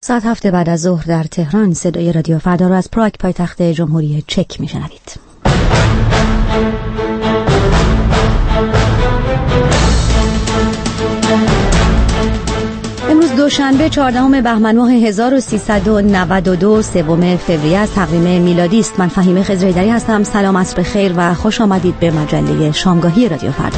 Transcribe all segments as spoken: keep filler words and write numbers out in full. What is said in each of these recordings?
ساعت هفت بعد از ظهر در تهران صدای رادیو فردا را از پراگ پایتخت جمهوری چک میشنوید. امروز دوشنبه چهاردهم بهمن ماه هزار و سیصد و نود و دو سوم فوریه از تقویم میلادی است. من فهیمه خضرایدری هستم. سلام، عصر خیر و خوش آمدید به مجله شامگاهی رادیو فردا.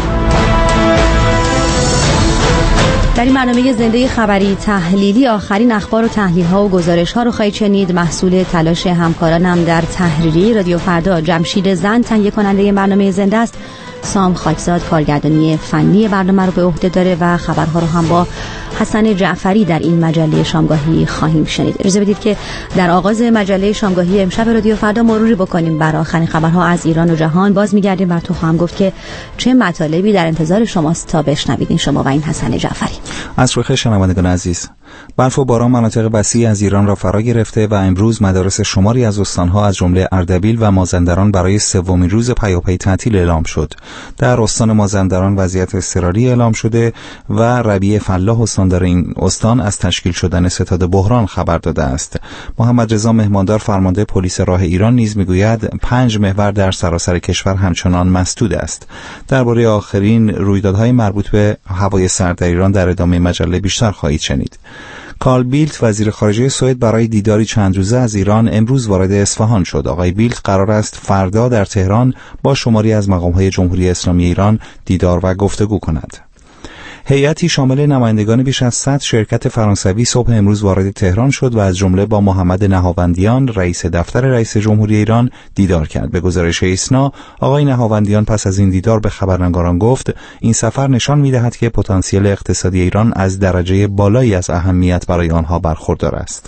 در این برنامه زنده خبری تحلیلی آخرین اخبار و تحلیل‌ها و گزارش‌ها رو خواهید شنید. محصول تلاش همکارانم در تحریریه رادیو فردا جمشید زند تهیه کننده این برنامه زنده است. سام خاکزاد کارگردانی فنی برنامه رو به عهده داره و خبرها رو هم با حسن جعفری در این مجله شامگاهی خواهیم شنید. اجازه بدید که در آغاز مجله شامگاهی امشب رادیو فردا مروری بکنیم بر آخرین خبرها از ایران و جهان. باز می‌گردیم بر تو خواهم گفت که چه مطالبی در انتظار شماست تا بشنوید. این شما و این حسن جعفری. عصر بخیر شنوندگان عزیز. برف و باران مناطق وسیعی از ایران را فرا گرفته و امروز مدارس شماری از استان‌ها از جمله اردبیل و مازندران برای سومین روز پیاپی تعطیل اعلام شد. در استان مازندران وضعیت اضطراری اعلام شده و ربیع فلاح استاندار این استان از تشکیل شدن ستاد بحران خبر داده است. محمد رضا مهماندار فرمانده پلیس راه ایران نیز میگوید پنج محور در سراسر کشور همچنان مسدود است. درباره آخرین رویدادهای مربوط به هوای سرد در ایران در ادامه مجله بیشتر خواهید شنید. کارل بیلت وزیر خارجه سوئد برای دیداری چند روزه از ایران امروز وارد اصفهان شد. آقای بیلت قرار است فردا در تهران با شماری از مقام‌های جمهوری اسلامی ایران دیدار و گفتگو کند. هیئتی شامل نمایندگان بیش از صد شرکت فرانسوی صبح امروز وارد تهران شد و از جمله با محمد نهاوندیان رئیس دفتر رئیس جمهوری ایران دیدار کرد. به گزارش ایسنا آقای نهاوندیان پس از این دیدار به خبرنگاران گفت این سفر نشان می‌دهد که پتانسیل اقتصادی ایران از درجه بالایی از اهمیت برای آنها برخوردار است.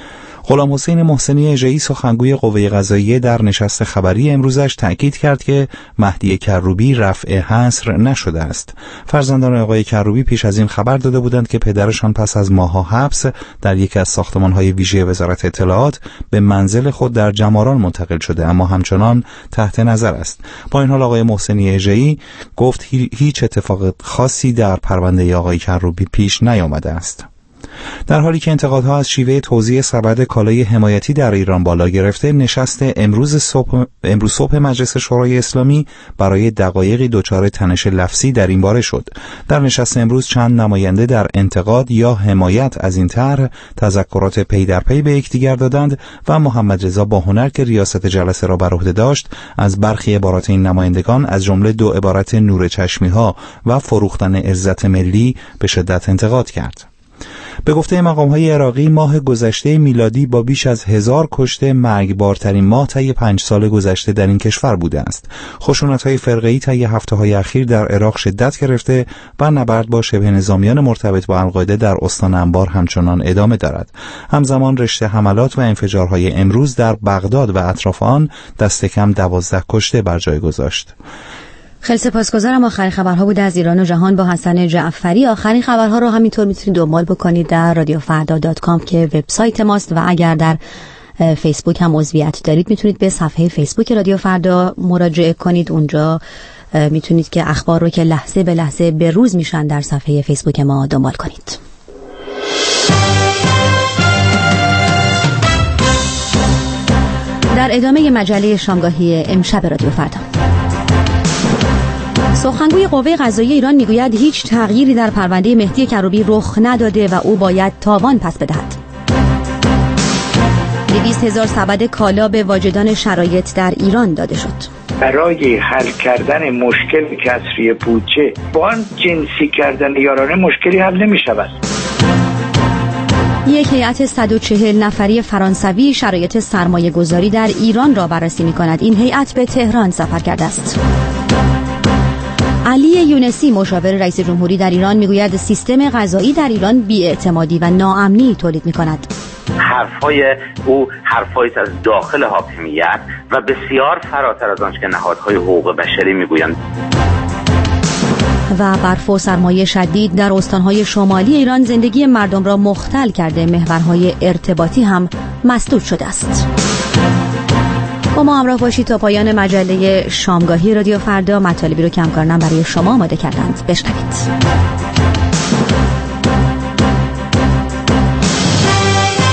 غلام حسین محسنی اژه‌ای سخنگوی قوه قضاییه در نشست خبری امروزش تأکید کرد که مهدی کروبی رفع حصر نشده است. فرزندان آقای کروبی پیش از این خبر داده بودند که پدرشان پس از ماه‌ها حبس در یکی از ساختمان‌های ویژه وزارت اطلاعات به منزل خود در جماران منتقل شده اما همچنان تحت نظر است. با این حال آقای محسنی اژه‌ای گفت هیچ اتفاق خاصی در پرونده آقای کروبی پیش نیامده است. در حالی که انتقادها از شیوه توزیع سبد کالای حمایتی در ایران بالا گرفته، نشست امروز صبح امروز صبح مجلس شورای اسلامی برای دقایقی دچار تنش لفظی در این باره شد. در نشست امروز چند نماینده در انتقاد یا حمایت از این طرح تذکرات پی در پی به یکدیگر دادند و محمد رضا باهنر که ریاست جلسه را بر عهده داشت از برخی عبارات این نمایندگان از جمله دو عبارت نور چشمی‌ها و فروختن عزت ملی به شدت انتقاد کرد. به گفته مقام‌های عراقی ماه گذشته میلادی با بیش از هزار کشته مرگبارترین ماه طی پنج سال گذشته در این کشور بوده است. خشونت‌های فرقه‌ای طی هفته‌های اخیر در عراق شدت گرفته و نبرد با شبه نظامیان مرتبط با القاعده در استان انبار همچنان ادامه دارد. همزمان رشته حملات و انفجارهای امروز در بغداد و اطراف آن دست کم دوازده کشته بر جای گذاشت. خیلی سپاسگزارم. آخرین خبرها بود از ایران و جهان با حسن جعفری. آخرین خبرها رو همینطور میتونید دنبال بکنید در رادیو فردا دات کام که وبسایت ماست و اگر در فیسبوک هم عضویت دارید میتونید به صفحه فیسبوک رادیو فردا مراجعه کنید. اونجا میتونید که اخبار رو که لحظه به لحظه به روز میشن در صفحه فیسبوک ما دنبال کنید. در ادامه مجله شامگاهی امشب رادیو فردا، سخنگوی قوه قضاییه ایران میگوید هیچ تغییری در پرونده مهدی کروبی رخ نداده و او باید تاوان پس بدهد. دویست هزار سبد کالا به واجدان شرایط در ایران داده شد. برای حل کردن مشکل کسری بودجه با آن جنسی کردن یارانه مشکلی حل نمی شود. یک هیئت صد و چهل نفری فرانسوی شرایط سرمایه گذاری در ایران را بررسی می کند. این هیئت به تهران سفر کرده است. علی یونسی مشاور رئیس جمهوری در ایران میگوید سیستم قضایی در ایران بی‌اعتمادی و ناامنی تولید می‌کند. حرفای او حرفایی از داخل حاکمیت و بسیار فراتر از آنچه که نهادهای حقوق بشری میگویند. و برف و سرمایه شدید در استانهای شمالی ایران زندگی مردم را مختل کرده. محورهای ارتباطی هم مسدود شده است. با ما همراه باشید تا پایان مجله شامگاهی رادیو فردا. مطالبی رو که همکارانم برای شما آماده کردند بشنوید.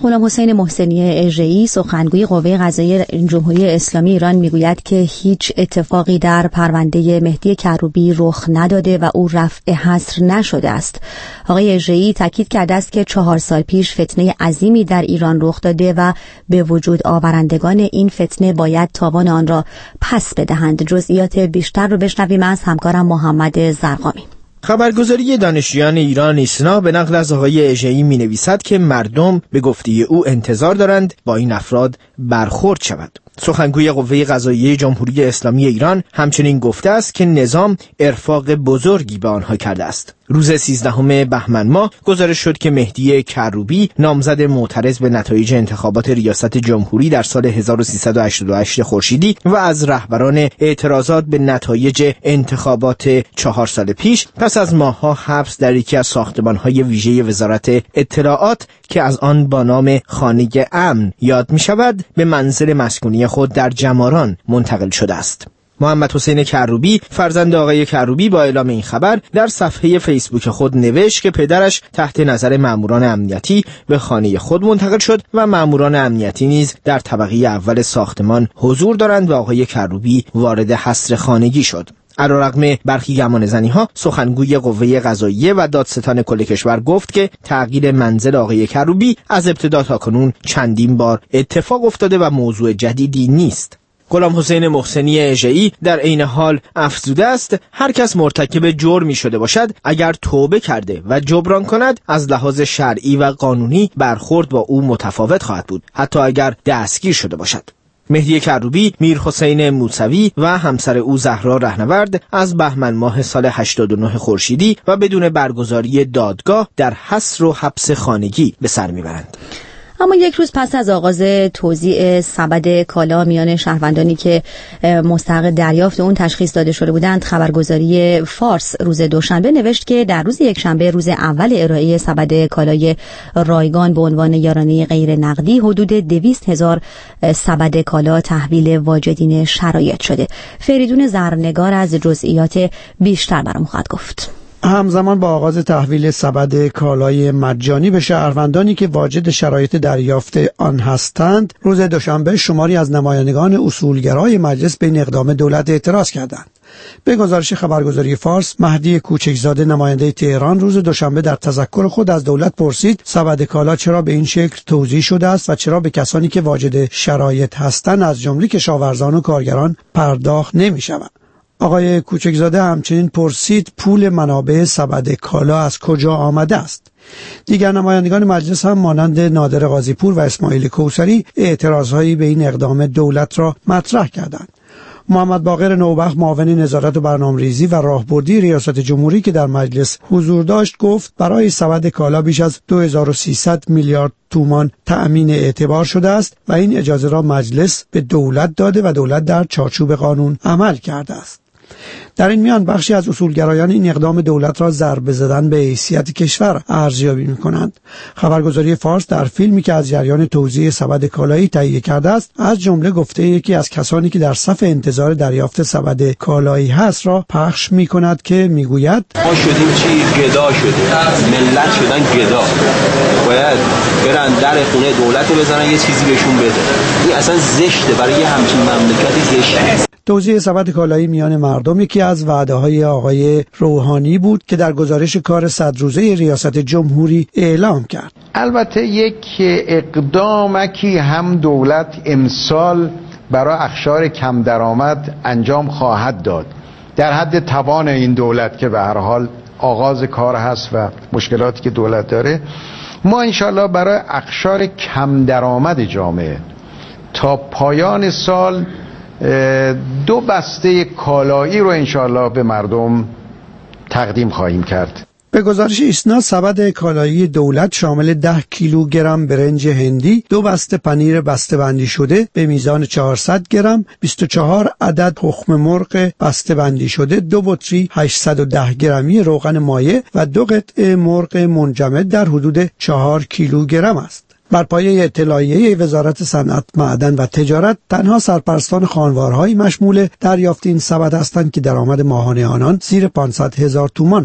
غلام حسین محسنی اژه‌ای سخنگوی قوه قضاییه جمهوری اسلامی ایران میگوید که هیچ اتفاقی در پرونده مهدی کروبی رخ نداده و او رفع حصر نشده است. آقای اژه‌ای تاکید کرده است که چهار سال پیش فتنه عظیمی در ایران رخ داده و به وجود آورندگان این فتنه باید تاوان آن را پس بدهند. جزئیات بیشتر رو بشنویم از همکارم محمد زرقامی. خبرگزاری دانشجویان ایران ایسنا به نقل از آقای اژه‌ای می‌نویسد که مردم به گفته او انتظار دارند با این افراد برخورد شود. سخنگوی قوه قضاییه جمهوری اسلامی ایران همچنین گفته است که نظام ارفاق بزرگی به آنها کرده است. روز سیزدهم بهمن ماه گزارش شد که مهدی کروبی نامزد معترض به نتایج انتخابات ریاست جمهوری در سال هزار و سیصد و هشتاد و هشت خورشیدی و از رهبران اعتراضات به نتایج انتخابات چهار سال پیش پس از ماه‌ها حبس در یکی از ساختمان‌های ویژه وزارت اطلاعات که از آن با نام خانه امن یاد می‌شود به منزل مسکونی خود در جماران منتقل شده است. محمد حسین کروبی فرزند آقای کروبی با اعلام این خبر در صفحه فیسبوک خود نوشت که پدرش تحت نظر ماموران امنیتی به خانه خود منتقل شد و ماموران امنیتی نیز در طبقه اول ساختمان حضور دارند و آقای کروبی وارد حصر خانگی شد. علیرغم برخی گمانه‌زنی‌ها، سخنگوی قوه قضاییه و دادستان کل کشور گفت که تغییر منزل آقای کروبی از ابتدا تا کنون چندین بار اتفاق افتاده و موضوع جدیدی نیست. غلام حسین محسنی اژه‌ای در عین حال افزوده است هر کس مرتکب جرمی شده باشد اگر توبه کرده و جبران کند از لحاظ شرعی و قانونی برخورد با او متفاوت خواهد بود، حتی اگر دستگیر شده باشد. مهدی کروبی، میر حسین موسوی و همسر او زهرا رهنورد از بهمن ماه سال هشتاد و نه خورشیدی و بدون برگزاری دادگاه در حصر و حبس خانگی به سر میبرند. اما یک روز پس از آغاز توزیع سبد کالا میان شهروندانی که مستحق دریافت اون تشخیص داده شده بودند، خبرگزاری فارس روز دوشنبه نوشت که در روز یکشنبه روز اول ارائه سبد کالای رایگان به عنوان یارانه غیر نقدی حدود دویست هزار سبد کالا تحویل واجدین شرایط شده. فریدون زرنگار از جزئیات بیشتر برام خواهد گفت. همزمان با آغاز تحویل سبد کالای مجانی به شهروندانی که واجد شرایط دریافت آن هستند، روز دوشنبه شماری از نمایندگان اصولگرای مجلس به این اقدام دولت اعتراض کردند. به گزارش خبرگزاری فارس، مهدی کوچکزاده نماینده تهران روز دوشنبه در تذکر خود از دولت پرسید سبد کالا چرا به این شکل توزیع شده است و چرا به کسانی که واجد شرایط هستند از جمله کشاورزان و کارگران پرداخت نمی‌شود. آقای کوچکزاده همچنین پرسید پول منابع سبد کالا از کجا آمده است. دیگر نمایندگان مجلس هم مانند نادر قاضی‌پور و اسماعیل کوثری اعتراضهایی به این اقدام دولت را مطرح کردند. محمد باقر نوبخت معاون نظارت و برنامه‌ریزی و راهبردی ریاست جمهوری که در مجلس حضور داشت گفت برای سبد کالا بیش از دو هزار و سیصد میلیارد تومان تأمین اعتبار شده است و این اجازه را مجلس به دولت داده و دولت در چارچوب قانون عمل کرده است. در این میان بخشی از اصولگرایان این اقدام دولت را ضربه زدن به حیثیت کشور ارزیابی می‌کنند. خبرگزاری فارس در فیلمی که از جریان توزیع سبد کالایی تهیه کرده است، از جمله گفته یکی از کسانی که در صف انتظار دریافت سبد کالایی هست را پخش می‌کند که می‌گوید ما شدیم چی گدا شده، ملت شدن گدا، باید برن در خونه دولت رو بزنن یه چیزی بهشون بده. این اصلا زشته، برای همچین مملکتی زشته. توزیع سبد کالایی میان مردم یکی از وعده‌های آقای روحانی بود که در گزارش کار صد روزه ریاست جمهوری اعلام کرد. البته یک اقدامکی هم دولت امسال برای اقشار کم درآمد انجام خواهد داد در حد توان این دولت که به هر حال آغاز کار هست و مشکلاتی که دولت داره. ما انشالله برای اقشار کم درآمد جامعه تا پایان سال دو بسته کالایی رو انشالله به مردم تقدیم خواهیم کرد. به گزارش ایسنا سبد کالایی دولت شامل ده کیلوگرم برنج هندی، دو بسته پنیر بسته بندی شده به میزان چهارصد گرم، بیست و چهار عدد تخم مرغ بسته بندی شده، دو بطری هشتصد و ده گرمی روغن مایع و دو قطعه مرغ منجمد در حدود چهار کیلوگرم است. بر پایه اطلاعیه وزارت صنعت، معدن و تجارت، تنها سرپرستان خانوارهایی مشمول دریافت این سبد هستند که درآمد ماهانه آنان زیر پانصد هزار تومان باشد.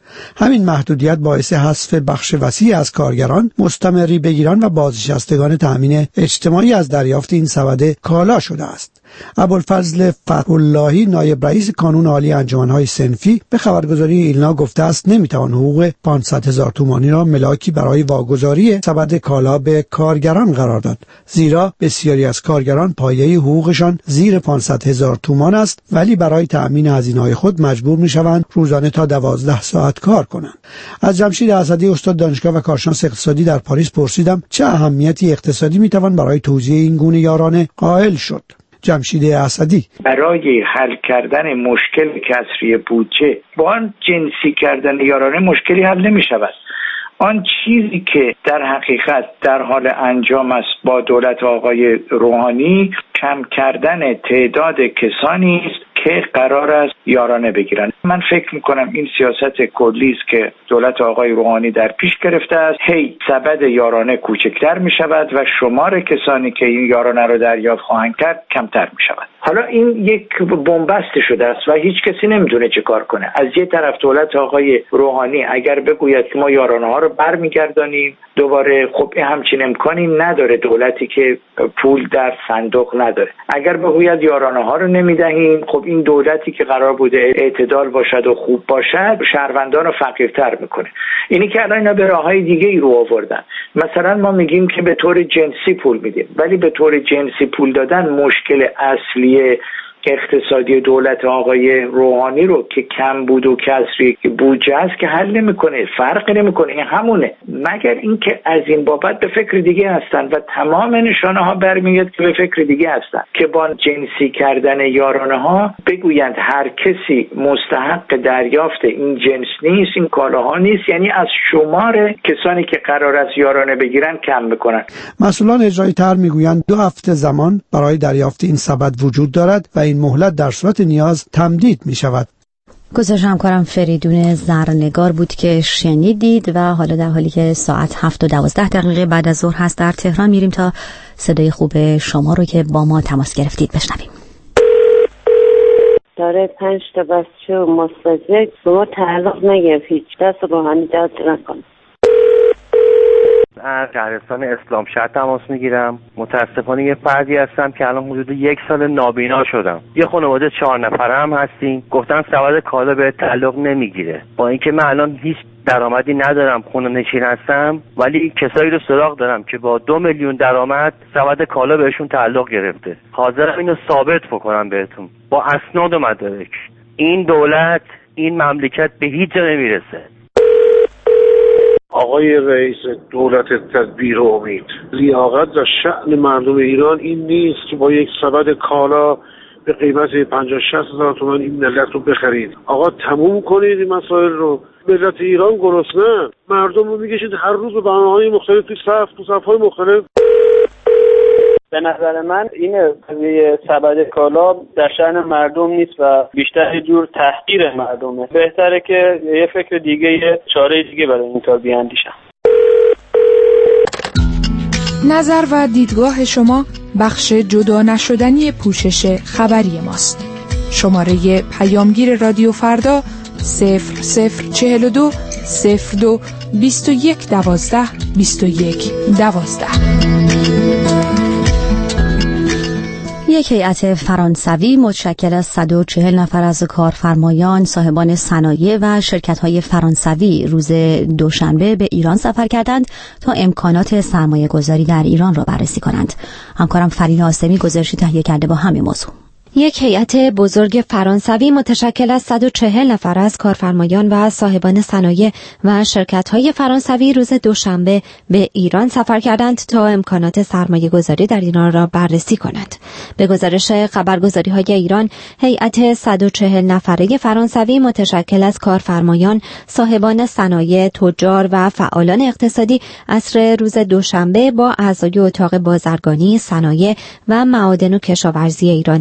همین محدودیت باعث حذف بخش وسیع از کارگران، مستمری به ایران و بازنشستگان تأمین اجتماعی از دریافت این سبد کالا شده است. ابوالفضل فتح‌اللهی نایب رئیس کانون عالی انجمن‌های صنفی به خبرگزاری ایلنا گفته است نمیتوان حقوق پانصد هزار تومانی را ملاکی برای واگذاری سبد کالا به کارگران قرار داد، زیرا بسیاری از کارگران پایه حقوقشان زیر پانصد هزار تومان است ولی برای تأمین هزینه‌های خود مجبور میشوند روزانه تا دوازده ساعت کار کنند. از جمشید اسدی استاد دانشگاه و کارشناس اقتصادی در پاریس پرسیدم چه اهمیتی اقتصادی میتوان برای توزیع این گونه یارانه قائل شد. جمشید اسدی: برای حل کردن مشکل کسری بودجه با آن جنسی کردن یارانه مشکلی حل نمی شود. آن چیزی که در حقیقت در حال انجام است با دولت آقای روحانی کم کردن تعداد کسانی است که قرار است یارانه بگیرند. من فکر میکنم این سیاست کلی است که دولت آقای روحانی در پیش گرفته است. هی سبد یارانه کوچکتر می شود و شمار کسانی که این یارانه را دریافت خواهند کرد کمتر می شود. حالا این یک بنبست شده است و هیچ کسی نمیدونه چه کار کنه. از یه طرف دولت آقای روحانی اگر بگوید که ما یارانه ها رو برمیگردانیم دوباره، خب این همچین امکانی نداره، دولتی که پول در صندوق نداره. اگر بگوید یارانه ها رو نمیدهیم، خب این دولتی که قرار بوده اعتدال باشد و خوب باشد شهروندان رو فقیرتر میکنه. اینی که الان اینا به راههای دیگه ای رو آوردن. مثلا ما میگیم که به طور جنسی پول میدیم، ولی به طور جنسی پول دادن مشکل اصلی اقتصادی دولت آقای روحانی رو که کم بود و کسری بودجه است که حل نمیکنه، فرقی نمیکنه، این همونه. مگر اینکه از این بابت به فکر دیگه هستن و تمام نشانه ها برمیاد که به فکر دیگه هستن که با جنسی کردن یارانه ها بگویند هر کسی مستحق دریافت این جنس نیست، این کالاها نیست، یعنی از شمار کسانی که قرار است یارانه بگیرن کم میکنن. مسئولان اجرایی طرح میگویند دو هفته زمان برای دریافت این سبد وجود دارد و این مهلت در صورت نیاز تمدید می شود. گزارش همکارم فریدون زرنگار بود که شنیدید و حالا در حالی که ساعت هفت و دوازده دقیقه بعد از ظهر هست در تهران میریم تا صدای خوب شما رو که با ما تماس گرفتید بشنویم. داره پنج تا بچه و مستجد به ما تعلق نگرفت، هیچ دست روحانی دست نکن. از شهرستان اسلام شهر تماس میگیرم. متاسفانه یه فردی هستم که الان حدود یک سال نابینا شدم. یه خانواده چهار نفره هم هستیم. گفتن سبد کالا به تعلق نمیگیره. با اینکه من الان هیچ درآمدی ندارم، خونه نشین هستم، ولی کسایی رو سراغ دارم که با دو میلیون درآمد سبد کالا بهشون تعلق گرفته. حاضرم اینو ثابت بکنم بهتون با اسناد و مدارک. این دولت، این مملکت به هیچ جا نمیرسه. آقای رئیس دولت تدبیر و امید، لیاقت و شأن مردم ایران این نیست که با یک سبد کالا به قیمت پنجاه شصت هزار تومان این ملت رو بخرید. آقا تموم کنید این مسائل رو. ملت ایران گرسنه، مردم رو میکشید هر روز به بهانه‌های مختلف توی صف تو صف‌های مختلف. به نظر من این قضیه سبد کالا در شأن مردم نیست و بیشتر یه جور تحقیر مردمه. بهتره که یه فکر دیگه، یه چاره دیگه برای این کار بیاندیشن. نظر و دیدگاه شما بخش جدا نشدنی پوشش خبری ماست. شماره پیامگیر رادیو فردا صفر صفر چهل و دو صفر دو بیست و یک دوازده بیست و یک دوازده. یک هیئت فرانسوی متشکل از صد و چهل نفر از کارفرمایان، صاحبان صنایع و شرکت‌های فرانسوی روز دوشنبه به ایران سفر کردند تا امکانات سرمایه‌گذاری در ایران را بررسی کنند. همکارم فرید حاسمی گزارشی تهیه کرده با همین موضوع. یک هیئت بزرگ فرانسوی متشکل از صد و چهل نفر از کارفرمایان و صاحبان صنایع و شرکت‌های فرانسوی روز دوشنبه به ایران سفر کردند تا امکانات سرمایه‌گذاری در ایران را بررسی کنند. به گزارش خبرگزاری‌های ایران، هیئت صد و چهل نفره فرانسوی متشکل از کارفرمایان، صاحبان صنایع، تجار و فعالان اقتصادی عصر روز دوشنبه با اعضای اتاق بازرگانی، صنایع و معادن و کشاورزی ایران دیدار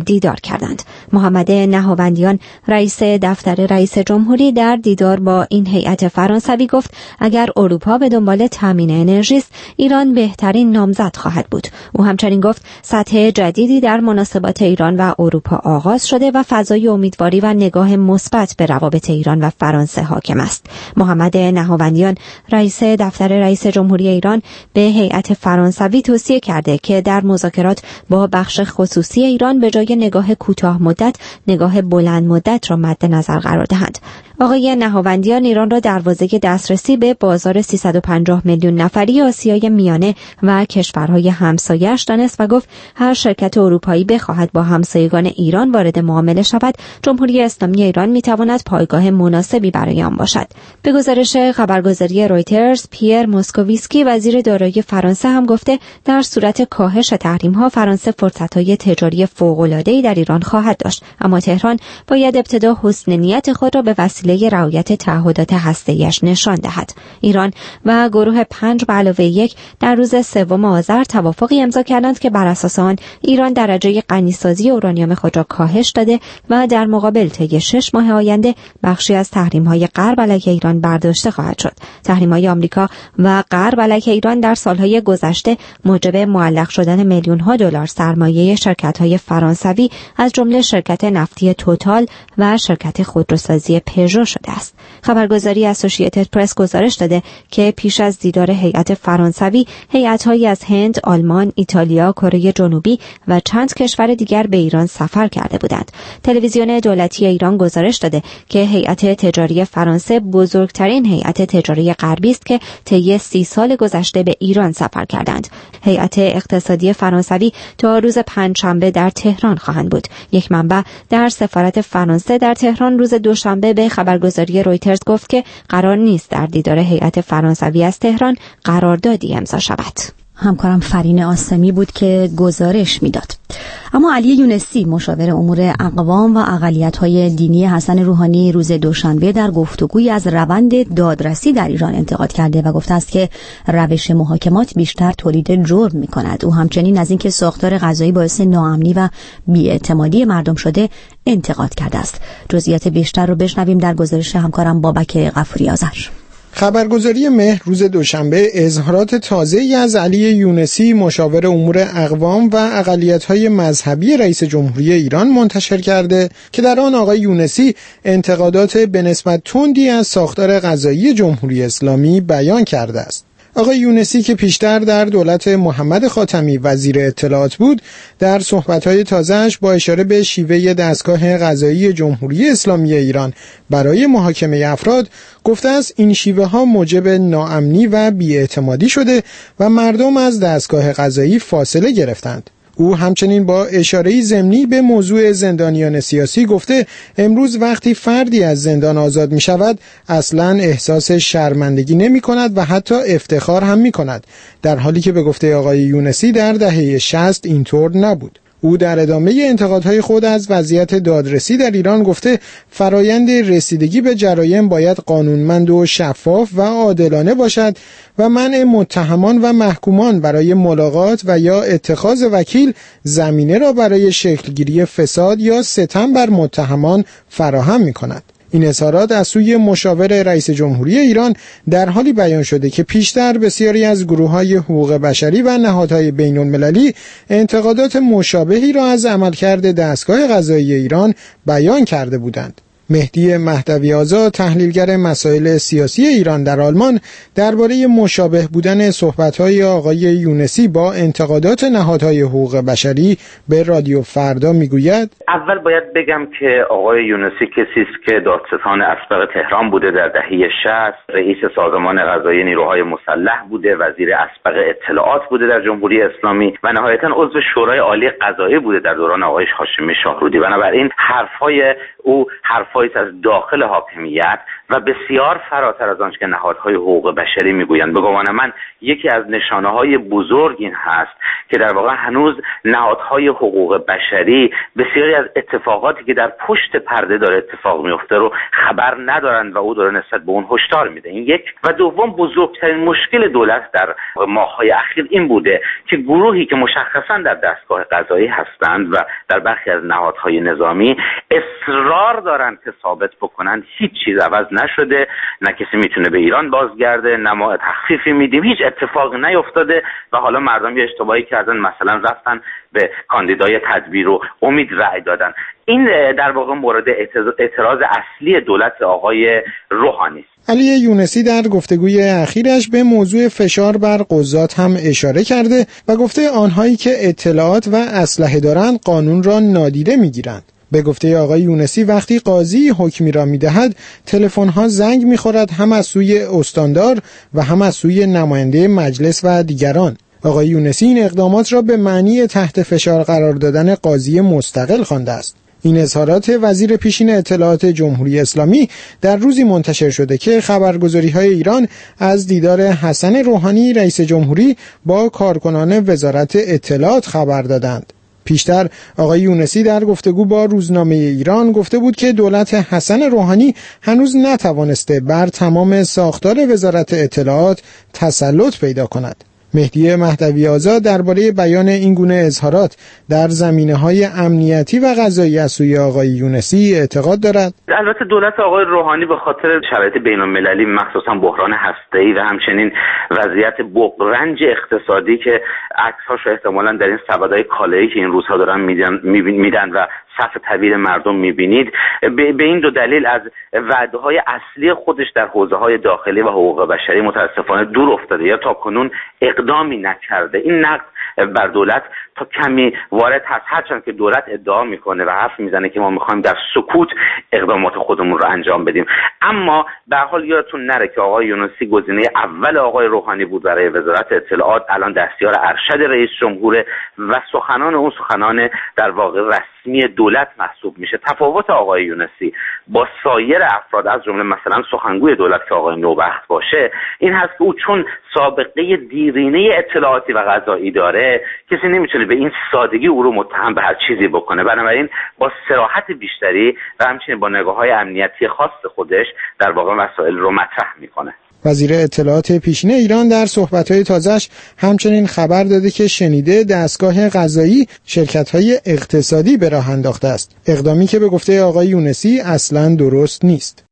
کردند. محمد نهاوندیان رئیس دفتر رئیس جمهوری در دیدار با این هیئت فرانسوی گفت اگر اروپا به دنبال تامین انرژی است، ایران بهترین نامزد خواهد بود. او همچنین گفت سطح جدیدی در مناسبات ایران و اروپا آغاز شده و فضای امیدواری و نگاه مثبت به روابط ایران و فرانسه حاکم است. محمد نهاوندیان رئیس دفتر رئیس جمهوری ایران به هیئت فرانسوی توصیه کرده که در مذاکرات با بخش خصوصی ایران به جای نگاه کوتاه مدت، نگاه بلند مدت را مد نظر قرار دهند. آقای نهاوندیان ایران را دروازه دسترسی به بازار سیصد و پنجاه میلیون نفری آسیای میانه و کشورهای همسایه‌اش دانست و گفت هر شرکت اروپایی بخواهد با همسایگان ایران وارد معامله شود، جمهوری اسلامی ایران میتواند پایگاه مناسبی برای آن باشد. به گزارش خبرگزاری رویترز، پیر موسکوویسکی وزیر دارایی فرانسه هم گفته در صورت کاهش تحریم‌ها فرانسه فرصت‌های تجاری فوق‌العاده‌ای در ایران خواهد داشت، اما تهران باید ابتدا حسن نیت خود را به وسیله رعایت تعهدات هسته‌ایش نشان دهد. ایران و گروه پنج به علاوه یک در روز سوم آذر توافقی امضا کردند که بر اساس آن ایران درجه غنیسازی اورانیوم خود را کاهش داده و در مقابل طی شش ماه آینده بخشی از تحریم‌های غرب علیه ایران برداشته خواهد شد. تحریم‌های آمریکا و غرب علیه ایران در سالهای گذشته موجب معلق شدن میلیون‌ها دلار سرمایه شرکت‌های فرانسوی از جمله شرکت نفتی توتال و شرکت خودروسازی پژو شده است. خبرگزاری اسوسییتد پرس گزارش داده که پیش از دیدار هیئت فرانسوی، هیئت‌هایی از هند، آلمان، ایتالیا، کره جنوبی و چند کشور دیگر به ایران سفر کرده بودند. تلویزیون دولتی ایران گزارش داده که هیئت تجاری فرانسه بزرگترین هیئت تجاری غربی است که طی سی سال گذشته به ایران سفر کردند. هیئت اقتصادی فرانسوی تا روز پنجشنبه در تهران خواهند بود. یک منبع در سفارت فرانسه در تهران روز دوشنبه به خبرگزاری رویترز گفت که قرار نیست در دیدار هیئت فرانسوی از تهران قراردادی امضا شود. همکارم فرین آسمی بود که گزارش میداد. اما علی یونسی مشاور امور اقوام و اقلیت‌های دینی حسن روحانی روز دوشنبه در گفتگویی از روند دادرسی در ایران انتقاد کرده و گفته است که روش محاکمات بیشتر تولید جرم می‌کند. او همچنین از اینکه ساختار قضایی باعث ناامنی و بی‌اعتمادی مردم شده انتقاد کرده است. جزئیات بیشتر رو بشنویم در گزارش همکارم بابک غفوری آذر. خبرگزاری مهر روز دوشنبه اظهارات تازه‌ای از علی یونسی مشاور امور اقوام و اقلیت‌های مذهبی رئیس جمهوری ایران منتشر کرده که در آن آقای یونسی انتقادات به نسبت تندی از ساختار قضایی جمهوری اسلامی بیان کرده است. آقای یونسی که پیشتر در دولت محمد خاتمی وزیر اطلاعات بود، در صحبت‌های تازه‌اش با اشاره به شیوه دستگاه قضایی جمهوری اسلامی ایران برای محاکمه افراد گفته است این شیوه ها موجب ناامنی و بی‌اعتمادی شده و مردم از دستگاه قضایی فاصله گرفتند. او همچنین با اشاره‌ای ضمنی به موضوع زندانیان سیاسی گفته امروز وقتی فردی از زندان آزاد می شود اصلاً احساس شرمندگی نمی کند و حتی افتخار هم می کند، در حالی که به گفته آقای یونسی در دهه شصت اینطور نبود. او در ادامه انتقادهای خود از وضعیت دادرسی در ایران گفته فرایند رسیدگی به جرایم باید قانونمند و شفاف و عادلانه باشد و منع متهمان و محکومان برای ملاقات و یا اتخاذ وکیل زمینه را برای شکلگیری فساد یا ستم بر متهمان فراهم می کند. این اظهارات از سوی مشاور رئیس جمهوری ایران در حالی بیان شده که پیشتر بسیاری از گروه‌های حقوق بشری و نهادهای بین‌المللی انتقادات مشابهی را از عملکرد دستگاه قضایی ایران بیان کرده بودند. مهدی مهدوی آزاد، تحلیلگر مسائل سیاسی ایران در آلمان، درباره مشابه بودن صحبت‌های آقای یونسی با انتقادات نهادهای حقوق بشری به رادیو فردا میگوید: اول باید بگم که آقای یونسی کسی است که دادستان اسبق تهران بوده در دهه شصت، رئیس سازمان قضایی نیروهای مسلح بوده، وزیر اسبق اطلاعات بوده در جمهوری اسلامی و نهایتاً عضو شورای عالی قضایی بوده در دوران آقای هاشمی شاهرودی. بنابراین حرف‌های او حرفایی از داخل حاکمیت و بسیار فراتر از آنچه که نهادهای حقوق بشری میگویند. به گمان من یکی از نشانه‌های بزرگ این هست که در واقع هنوز نهادهای حقوق بشری بسیاری از اتفاقاتی که در پشت پرده داره اتفاق میفته رو خبر ندارند و او داره نسبت به اون هشدار میده. این یک. و دوم، بزرگترین مشکل دولت در ماه‌های اخیر این بوده که گروهی که مشخصاً در دستگاه قضایی هستند و در برخی از نهادهای نظامی اصرار دارند که ثابت بکنند هیچ چیز عوض نشده، نه کسی میتونه به ایران بازگرده، نه ما تخفیفی میدیم، هیچ اتفاق نیفتاده و حالا مردم یه اشتباهی کردن، مثلا رفتن به کاندیدای تدبیر و امید رأی دادن. این در واقع مورد اعتراض اصلی دولت آقای روحانی است. علی یونسی در گفتگوی اخیرش به موضوع فشار بر قضات هم اشاره کرده و گفته آنهایی که اطلاعات و اسلحه دارند قانون را نادیده میگیرند. به گفته آقای یونسی وقتی قاضی حکمی را میدهد تلفن‌ها زنگ میخورد، هم از سوی استاندار و هم از سوی نماینده مجلس و دیگران. آقای یونسی این اقدامات را به معنی تحت فشار قرار دادن قاضی مستقل خوانده است. این اظهارات وزیر پیشین اطلاعات جمهوری اسلامی در روزی منتشر شده که خبرگزاری‌های ایران از دیدار حسن روحانی رئیس جمهوری با کارکنان وزارت اطلاعات خبر دادند. پیشتر آقای یونسی در گفتگو با روزنامه ایران گفته بود که دولت حسن روحانی هنوز نتوانسته بر تمام ساختار وزارت اطلاعات تسلط پیدا کند. مهدی مهدوی آزاد درباره بیان این گونه اظهارات در زمینه‌های امنیتی و قضایی از سوی آقای یونسی اعتقاد دارد. البته دولت آقای روحانی به خاطر شرایط بین‌المللی مخصوصا بحران هسته‌ای و همچنین وضعیت بغرنج اقتصادی که عکس‌هاش احتمالاً در این سبدهای کالایی که این روزها دارن میدن میدن و صف طویل مردم میبینید، به این دو دلیل از وعده‌های اصلی خودش در حوزه‌های داخلی و حقوق بشری متاسفانه دور افتاده یا تاکنون اقدامی نکرده. این نقد بر دولت تا کمی وارد هست، هرچند که دولت ادعا میکنه و حرف میزنه که ما میخوایم در سکوت اقدامات خودمون رو انجام بدیم. اما به هر حال یادتون نره که آقای یونسی گزینه اول آقای روحانی بود برای وزارت اطلاعات، الان دستیار ارشد رئیس جمهوره و سخنان اون سخنان در واقع رسمی دولت محسوب میشه. تفاوت آقای یونسی با سایر افراد از جمله مثلا سخنگوی دولت که آقای نوبخت باشه این هست که او چون سابقه دیرینه اطلاعاتی و قضایی داره، کسی نمیتونه به این سادگی او رو متهم به هر چیزی بکنه. بنابراین با صراحت بیشتری و همچنین با نگاه‌های امنیتی خاص خودش در واقع مسائل رو مطرح میکنه. وزیر اطلاعات پیشین ایران در صحبت‌های تازه‌اش همچنین خبر داده که شنیده دستگاه قضایی شرکت‌های اقتصادی به راه انداخته است. اقدامی که به گفته آقای یونسی اصلاً درست نیست.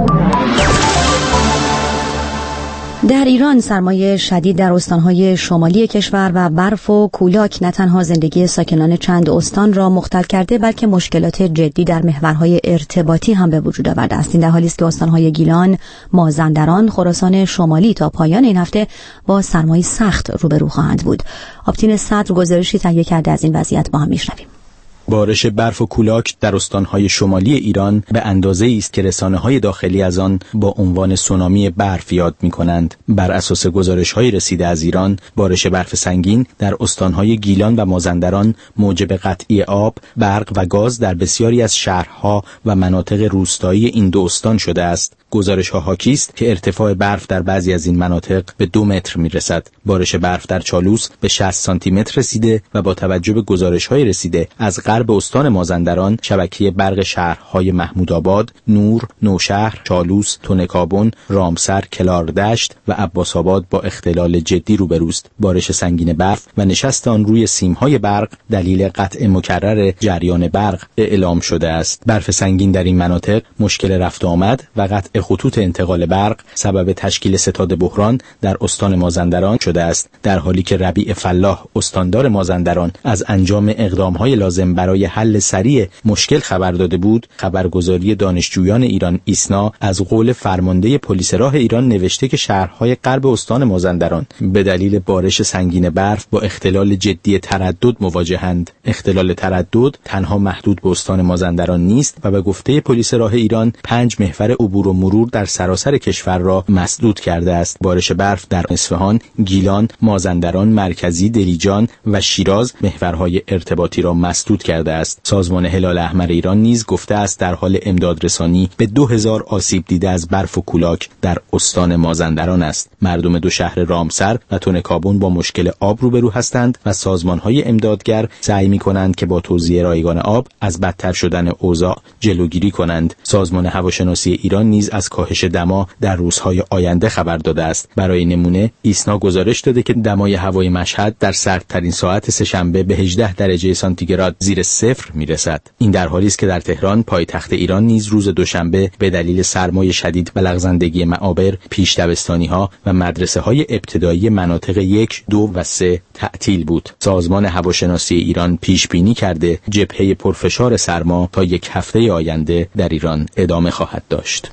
در ایران سرمایه شدید در استانهای شمالی کشور و برف و کولاک نه تنها زندگی ساکنان چند استان را مختل کرده بلکه مشکلات جدی در محورهای ارتباطی هم به وجود آورده است. این در حالی است که استانهای گیلان، مازندران، خراسان شمالی تا پایان این هفته با سرمای سخت روبرو خواهند بود. آبتین صدر گزارشی تهیه کرده از این وضعیت با هم میشنویم. بارش برف و کولاک در استانهای شمالی ایران به اندازه‌ای است که رسانه‌های داخلی از آن با عنوان سونامی برف یاد می‌کنند. بر اساس گزارش‌های رسیده از ایران، بارش برف سنگین در استانهای گیلان و مازندران موجب قطعی آب، برق و گاز در بسیاری از شهرها و مناطق روستایی این دو استان شده است. گزارش‌ها حاکی است که ارتفاع برف در بعضی از این مناطق به دو متر می‌رسد. بارش برف در چالوس به شصت سانتی متر رسیده و با توجه به گزارش‌های رسیده از غرب استان مازندران، شبکه برق شهرهای محمودآباد، نور، نوشهر، چالوس، تونکابون، رامسر، کلاردشت و عباس‌آباد با اختلال جدی روبروست. بارش سنگین برف و نشست آن روی سیم‌های برق دلیل قطع مکرر جریان برق اعلام شده است. برف سنگین در این مناطق مشکل رفت و آمد و قطع خطوط انتقال برق سبب تشکیل ستاد بحران در استان مازندران شده است، در حالی که ربیع فلاح استاندار مازندران از انجام اقدام‌های لازم برای حل سریع مشکل خبر داده بود. خبرگزاری دانشجویان ایران ایسنا از قول فرمانده پلیس راه ایران نوشته که شهرهای غرب استان مازندران به دلیل بارش سنگین برف با اختلال جدی تردد مواجهند. اختلال تردد تنها محدود به استان مازندران نیست و به گفته پلیس راه ایران پنج محور عبور و مرور در سراسر کشور را مسدود کرده است. بارش برف در اصفهان، گیلان، مازندران، مرکزی، دلیجان و شیراز محورهای ارتباطی را مسدود کرده است. سازمان هلال احمر ایران نیز گفته است در حال امداد رسانی به دو هزار آسیب دیده از برف و کولاک در استان مازندران است. مردم دو شهر رامسر و تونکابون با مشکل آب روبرو هستند و سازمان‌های امدادگر سعی می‌کنند که با توزیع رایگان آب از بدتر شدن اوضاع جلوگیری کنند. سازمان هواشناسی ایران نیز از کاهش دما در روزهای آینده خبر داده است. برای نمونه ایسنا گزارش داده که دمای هوای مشهد در سردترین ساعت سه‌شنبه به هجده درجه سانتیگراد زیر صفر میرسد. این در حالی است که در تهران پایتخت ایران نیز روز دوشنبه به دلیل سرمای شدید و لغزندگی معابر، پیش دبستانی‌ها و مدرسه‌های ابتدایی مناطق یک، دو و سه تعطیل بود. سازمان هواشناسی ایران پیش بینی کرده جبهه پرفشار سرما تا یک هفته آینده در ایران ادامه خواهد داشت.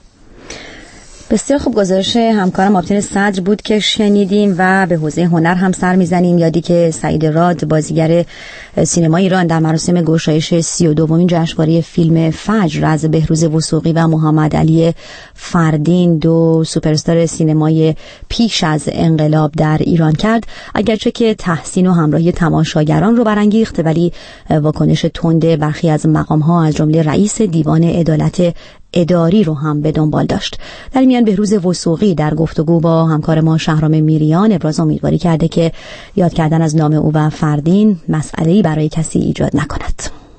بسیار خوب، گزارش همکارم آبتین صدر بود که شنیدیم و به حوزه هنر هم سر میزنیم. یادی که سعید راد بازیگر سینما ایران در مراسم گشایش سی و دومین جشنواره فیلم فجر از بهروز وثوقی و محمد علی فردین، دو سوپرستار سینمای پیش از انقلاب در ایران کرد. اگرچه که تحسین و همراهی تماشاگران رو برانگیخت، ولی واکنش تند برخی از مقام‌ها از جمله رئیس دیوان عدالت اداری رو هم به دنبال داشت. در این میان بهروز وثوقی در گفتگو با همکار ما شهرام میریان ابراز امیدواری کرده که یاد کردن از نام او و فردین مسئله‌ای برای کسی ایجاد نکند.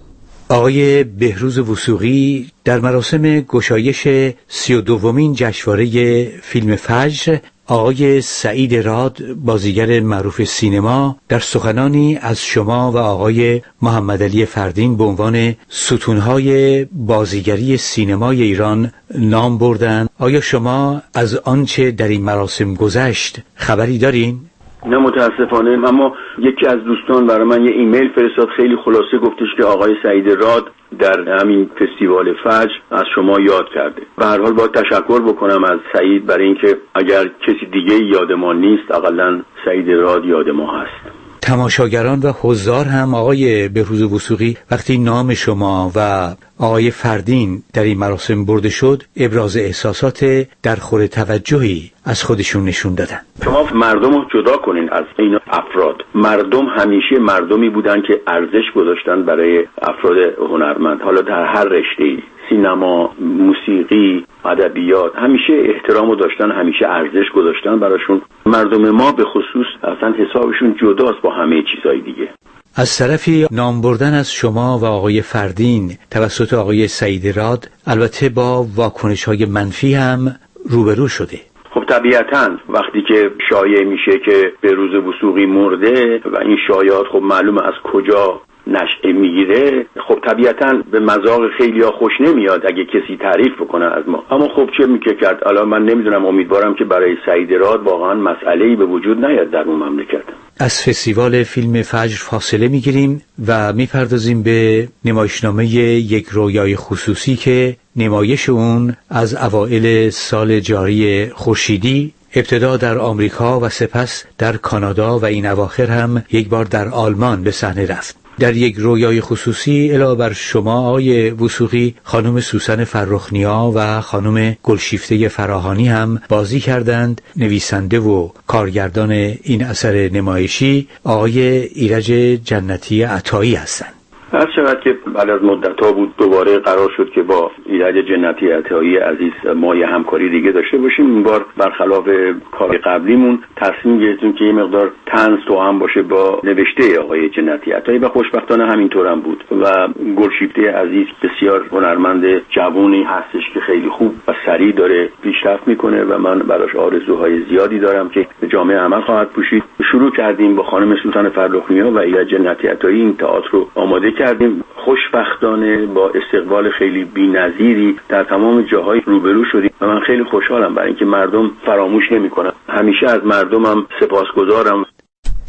آقای بهروز وثوقی در مراسم گشایش سی و دومین جشنواره فیلم فجر، آقای سعید راد بازیگر معروف سینما در سخنانی از شما و آقای محمد علی فردین به عنوان ستونهای بازیگری سینمای ایران نام بردن. آیا شما از آنچه در این مراسم گذشت خبری دارین؟ نه متاسفانه، اما یکی از دوستان برای من یه ایمیل فرستاد، خیلی خلاصه گفتش که آقای سعید راد در همین فستیوال فجر از شما یاد کرده. به هر حال باید تشکر بکنم از سعید برای اینکه اگر کسی دیگه یاد ما نیست، اقلاً سعید راد یاد ما هست. تماشاگران و حضار هم آقای بهروز وثوقی وقتی نام شما و آقای فردین در این مراسم برده شد ابراز احساسات درخور توجهی از خودشون نشون دادن. شما مردم رو جدا کنین از این افراد. مردم همیشه مردمی بودن که ارزش گذاشتن برای افراد هنرمند، حالا در هر رشته‌ای، سینما، موسیقی، ادبیات، همیشه احترام رو داشتن، همیشه ارزش گذاشتن براشون. مردم ما به خصوص اصلا حسابشون جداست با همه چیزهای دیگه. از طرفی نام بردن از شما و آقای فردین توسط آقای سعید راد البته با واکنش‌های منفی هم روبرو شده. خب طبیعتاً وقتی که شایع میشه که بهروز وثوقی مرده و این شایعات خب معلومه از کجا نشأه میگیره، خب طبیعتاً به مذاق خیلیا خوش نمیاد اگه کسی تعریف بکنه از ما. اما خب چه میشه کرد؟ الان من نمیدونم، امیدوارم که برای سعید راد واقعا مسئله‌ای به وجود نیاد در اون مملکت. از فستیوال فیلم فجر فاصله میگیریم و میپردازیم به نمایشنامه یک رویای خصوصی که نمایش اون از اوائل سال جاری خورشیدی ابتدا در آمریکا و سپس در کانادا و این اواخر هم یک بار در آلمان به صحنه رفت. در یک رویای خصوصی علاوه بر شما آقای وثوقی، خانم سوسن فرخنیا و خانم گلشیفته فراهانی هم بازی کردند. نویسنده و کارگردان این اثر نمایشی آقای ایرج جنتی عطایی هستند. هر چقدر که بعد از مدت‌ها بود دوباره قرار شد که با ایرج جنتی عطایی عزیز ما یه همکاری دیگه داشته باشیم. این بار برخلاف کار قبلیمون تصمیم گرفتیم که یه مقدار طنز تو هم باشه با نوشته آقای جنتی عطایی و خوشبختانه همینطور هم بود و گلشیفته عزیز بسیار هنرمند جوونی هستش که خیلی خوب و سریع داره پیشرفت میکنه و من براش آرزوهای زیادی دارم که به جامعه عمل خواهد پوشید. شروع کردیم با خانم سوسن فرخنیا و ایرج جنتی عطایی این تئاتر رو آماده کردیم. خوشبختانه با استقبال خیلی بی‌نظیری در تمام جاهای روبرو شدیم و من خیلی خوشحالم برای اینکه مردم فراموش نمی‌کنن. همیشه از مردمم سپاسگزارم.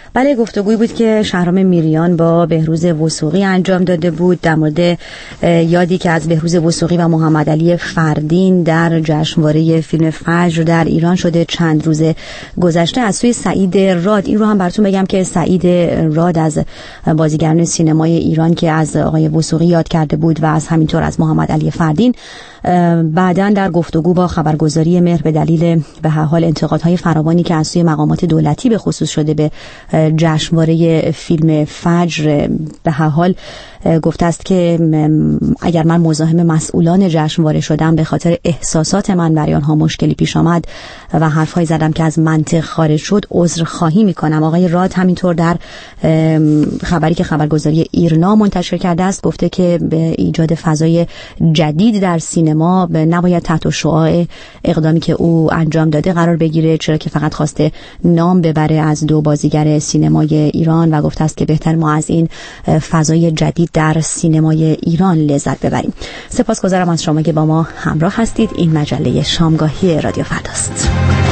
بله، گفتگویی بود که شهرام میریان با بهروز وثوقی انجام داده بود در مورد یادی که از بهروز وثوقی و محمد علی فردین در جشنواره فیلم فجر در ایران شده چند روز گذشته. از سوی سعید راد، این رو هم براتون بگم که سعید راد از بازیگران سینمای ایران که از آقای وثوقی یاد کرده بود و از همینطور از محمد علی فردین، بعداً در گفتگو با خبرگزاری مهر به دلیل به هر حال انتقادهای فراوانی که از سوی مقامات دولتی به خصوص شده به جشنواره فیلم فجر، به هر حال گفته است که اگر من مزاحم مسئولان جشنواره شدم به خاطر احساسات من برای آنها مشکلی پیش آمد و حرفای زدم که از منطق خارج شد، عذر خواهی میکنم. آقای راد همینطور در خبری که خبرگزاری ایرنا منتشر کرده است گفته که به ایجاد فضای جدید در سینما نباید تحت شعاع اقدامی که او انجام داده قرار بگیره، چرا که فقط خواسته نام ببره از دو بازیگر سینمای ایران و گفته است که بهتر ما از این فضای جدید در سینمای ایران لذت ببریم. سپاسگزارم از شما که با ما همراه هستید. این مجله شامگاهی رادیو فرداست.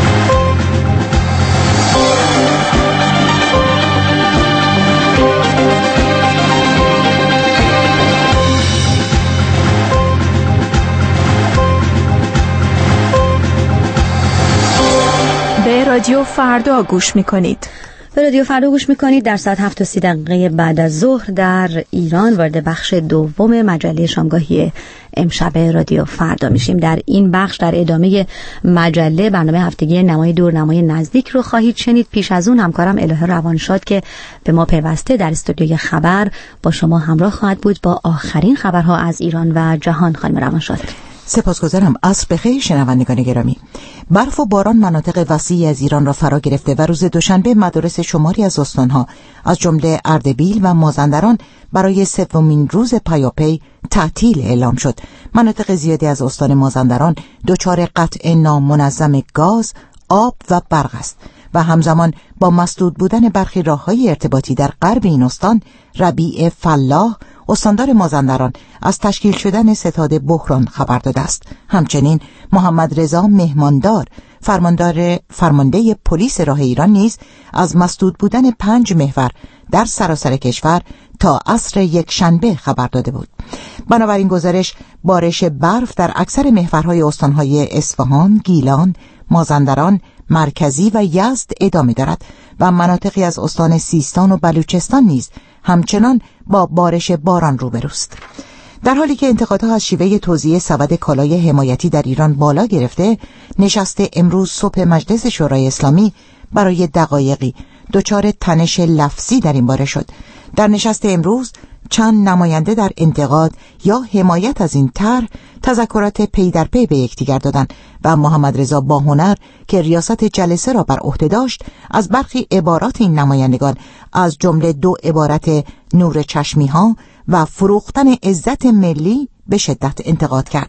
به رادیو فردا گوش میکنید. به رادیو فردا گوش میکنید. در ساعت هفت و سی دقیقه بعد از ظهر در ایران وارد بخش دوم مجله شامگاهی امشب رادیو فردا میشیم. در این بخش در ادامه مجله برنامه هفتگی نمای دور نمای نزدیک رو خواهید شنید. پیش از اون همکارم الهه روانشاد که به ما پیوسته در استودیوی خبر با شما همراه خواهد بود با آخرین خبرها از ایران و جهان. خانم روانشاد. سپاسگزارم. عصر بخیر شنوندگان گرامی. برف و باران مناطق وسیعی از ایران را فرا گرفته و روز دوشنبه مدارس شماری از استانها از جمله اردبیل و مازندران برای سومین روز پیاپی تعطیل اعلام شد. مناطق زیادی از استان مازندران دچار قطع نامنظم گاز، آب و برق است و همزمان با مسدود بودن برخی راه‌های ارتباطی در غرب این استان، ربیع فلاح استاندار مازندران از تشکیل شدن ستاد بحران خبر داده است. همچنین محمد رضا مهماندار فرماندار فرمانده پلیس راه ایران نیز از مسدود بودن پنج محور در سراسر کشور تا عصر یک شنبه خبر داده بود. بنابراین گزارش بارش برف در اکثر محورهای استانهای اصفهان، گیلان، مازندران، مرکزی و یزد ادامه دارد و مناطقی از استان سیستان و بلوچستان نیز همچنان با بارش باران روبروست. در حالی که انتقادها از شیوه توزیع سبد کالای حمایتی در ایران بالا گرفته، نشست امروز صبح مجلس شورای اسلامی برای دقایقی دچار تنش لفظی در این باره شد. در نشست امروز چند نماینده در انتقاد یا حمایت از این طرح تذکرات پی در پی به یکدیگر دادند و محمد رضا باهنر که ریاست جلسه را بر عهده داشت از برخی عبارات این نمایندگان از جمله دو عبارت نور چشمی ها و فروختن عزت ملی به شدت انتقاد کرد.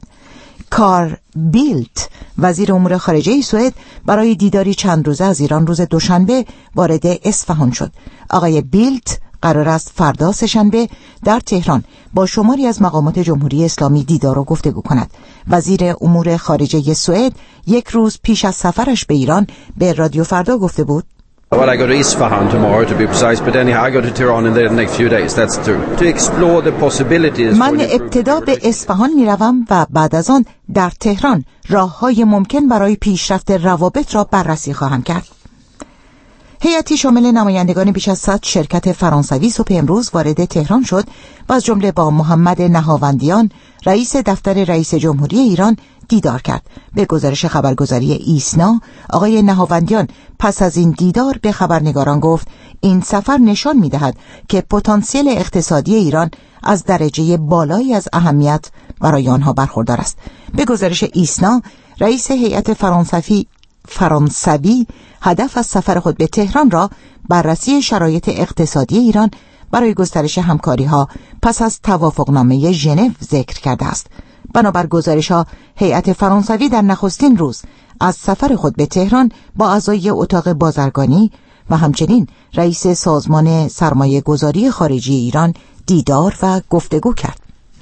کار بیلت وزیر امور خارجه سوئد برای دیداری چند روزه از ایران روز دوشنبه وارد اصفهان شد. آقای بیلت قرار است فردا سه‌شنبه در تهران با شماری از مقامات جمهوری اسلامی دیدار و گفتگو کند. وزیر امور خارجه سوئد یک روز پیش از سفرش به ایران به رادیو فردا گفته بود: Well, I go to Isfahan tomorrow to be precise, but anyhow I go to Tehran in the next few days. That's true. To explore the possibilities. من ابتدا به اصفهان میروم و بعد از آن در تهران راه‌های ممکن برای پیشرفت روابط را بررسی خواهم کرد. هیئتی شامل نمایندگان بیش از صد شرکت فرانسوی صبح امروز وارد تهران شد و از جمله با محمد نهاوندیان رئیس دفتر رئیس جمهوری ایران دیدار کرد. به گزارش خبرگزاری ایسنا، آقای نهاوندیان پس از این دیدار به خبرنگاران گفت این سفر نشان می‌دهد که پتانسیل اقتصادی ایران از درجه بالایی از اهمیت برای آنها برخوردار است. به گزارش ایسنا، رئیس هیئت فرانسوی فرانسوی هدف از سفر خود به تهران را بررسی شرایط اقتصادی ایران برای گسترش همکاری‌ها پس از توافقنامه ژنو ذکر کرده است. بنابر گزارش‌ها، هیئت فرانسوی در نخستین روز از سفر خود به تهران با اعضای اتاق بازرگانی و همچنین رئیس سازمان سرمایه‌گذاری خارجی ایران دیدار و گفتگو کرد.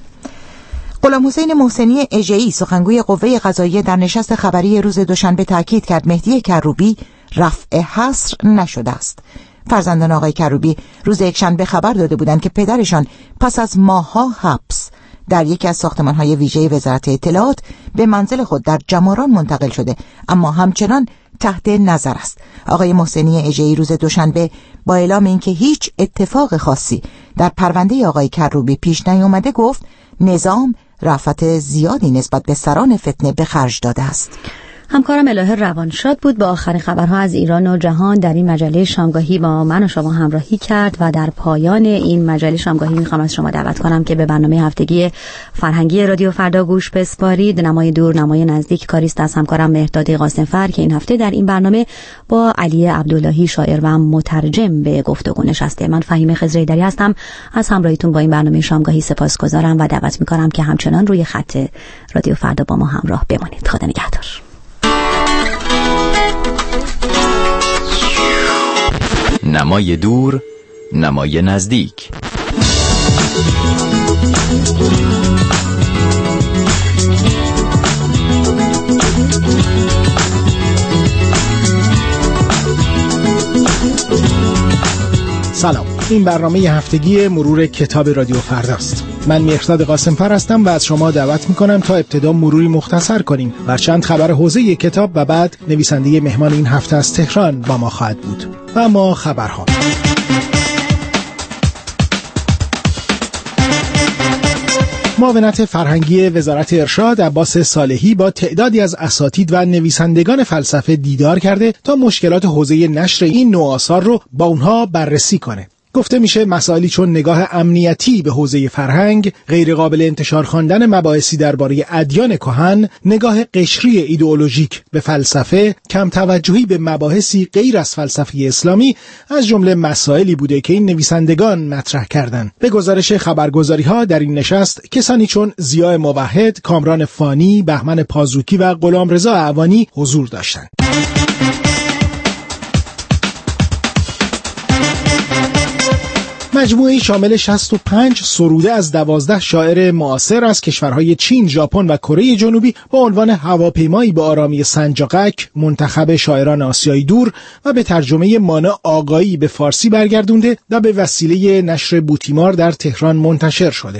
غلام حسین محسنی اژه‌ای سخنگوی قوه قضاییه در نشست خبری روز دوشنبه تاکید کرد مهدی کروبی رفع حصر نشده است. فرزندان آقای کروبی روز یکشنبه خبر داده بودند که پدرشان پس از ماه‌ها حبس در یکی از ساختمان‌های ویژه وزارت اطلاعات به منزل خود در جماران منتقل شده، اما همچنان تحت نظر است. آقای محسنی اژه‌ای روز دوشنبه با اعلام اینکه هیچ اتفاق خاصی در پرونده آقای کروبی پیش نیامده گفت نظام رأفت زیادی نسبت به سران فتنه به خرج داده است. همکارم الهه روانشاد بود با آخرین خبرها از ایران و جهان در این مجله شامگاهی با من و شما همراهی کرد و در پایان این مجله شامگاهی میخوام از شما دعوت کنم که به برنامه هفتگی فرهنگی رادیو فردا گوش بسپارید. نمای دور نمای نزدیک کاریست از همکارم مهرداد قاسمفر که این هفته در این برنامه با علی عبداللهی شاعر و مترجم به گفتگو نشسته. من فهیمه خضرایدری هستم. از همراهیتون با این برنامه شامگاهی سپاسگزارم و دعوت میکنم که همچنان روی خط رادیو فردا با ما همراه بمانید. خدا نگهدار. نمای دور نمای نزدیک. سلام، این برنامه هفتگی مرور کتاب رادیو فرداست. من مهرداد قاسمفر هستم و از شما دعوت میکنم تا ابتدا مروری مختصر کنیم بر چند خبر حوزه کتاب و بعد نویسنده مهمان این هفته از تهران با ما خواهد بود. و اما خبرها. معاونت فرهنگی وزارت ارشاد عباس صالحی با تعدادی از اساتید و نویسندگان فلسفه دیدار کرده تا مشکلات حوزه نشر این نوع آثار رو با اونها بررسی کنه. گفته میشه مسائلی چون نگاه امنیتی به حوزه فرهنگ، غیر قابل انتشار خواندن مباحثی درباره ادیان کهن، نگاه قشری ایدئولوژیک به فلسفه، کم توجهی به مباحثی غیر از فلسفه اسلامی از جمله مسائلی بوده که این نویسندگان مطرح کردند. به گزارش خبرگزاری‌ها در این نشست کسانی چون ضیاء موحد، کامران فانی، بهمن پازوکی و غلامرضا اعوانی حضور داشتند. مجموعه‌ای شامل شصت و پنج سروده از دوازده شاعر معاصر از کشورهای چین، ژاپن و کره جنوبی با عنوان هواپیمایی به آرامی سنجاقک منتخب شاعران آسیای دور و به ترجمه مانا آقایی به فارسی برگردونده و به وسیله نشر بوتیمار در تهران منتشر شده.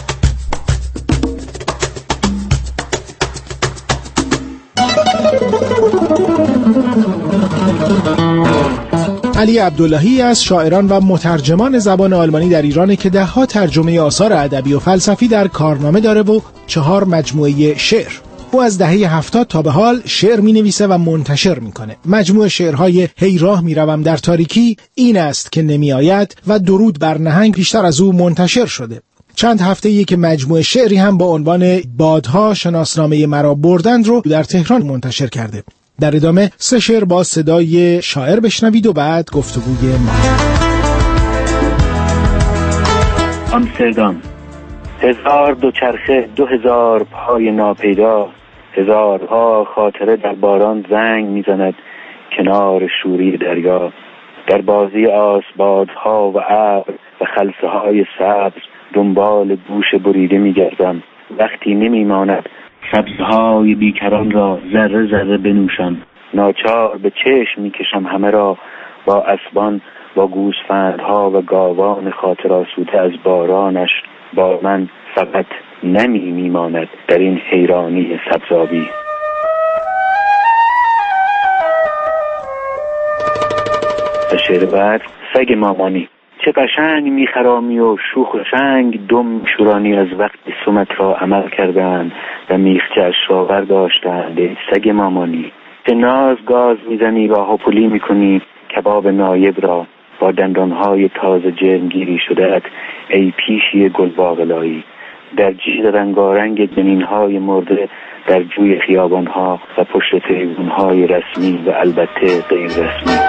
علی عبداللهی از شاعران و مترجمان زبان آلمانی در ایرانه که ده‌ها ترجمه آثار ادبی و فلسفی در کارنامه داره و چهار مجموعه شعر. او از دهه هفتاد تا به حال شعر می‌نویسه و منتشر می‌کنه. مجموعه شعرهای هی راه می‌روم در تاریکی، این است که نمی‌آید و درود بر نهنگ بیشتر از او منتشر شده. چند هفته‌ای که مجموعه شعری هم با عنوان بادها شناسنامه مرا بردند رو در تهران منتشر کرده. در ادامه سه شعر با صدای شاعر بشنوید و بعد گفتگوی ما. آمستردام. هزار دوچرخه، دو هزار پای ناپیدا، هزارها خاطره در باران زنگ میزند کنار شوری دریا. در بازی آسبادها و ابر و خلسه های سبز دنبال گوش بریده میگردم. وقتی نمیماند سبزهای بیکران را ذره ذره بنوشم. ناچار به چشم میکشم همه را با اسبان، با گوسفندها و گاوان خاطر آسوده از بارانش. با من فقط نمی میماند در این حیرانی سبزابی. و شعر بعد، سگ مامانی. چه قشنگ میخرامی و شوخ و شنگ دم شورانی از وقت سمت را عمل کردند و میخچه اش را برداشتند. سگ مامانی، چه ناز گاز میزنی و هاپولی میکنی کباب نایب را با دندانهای تازه جرمگیری شده ات ای پیشی گلباغلایی. در جیغ رنگارنگ جنینهای مرده در جوی خیابانها و پشت تریبونهای رسمی و البته غیر رسمی.